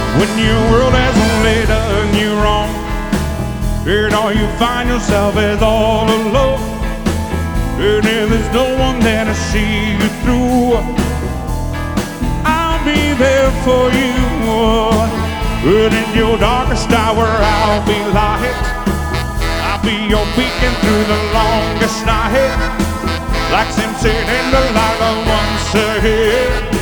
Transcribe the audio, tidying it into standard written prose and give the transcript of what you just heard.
When your world has only done you wrong, and all you find yourself is all alone, and if there's no one there to see you through, I'll be there for you. And in your darkest hour I'll be light. I'll be your beacon through the longest night, like Simpson in the light of once ahead.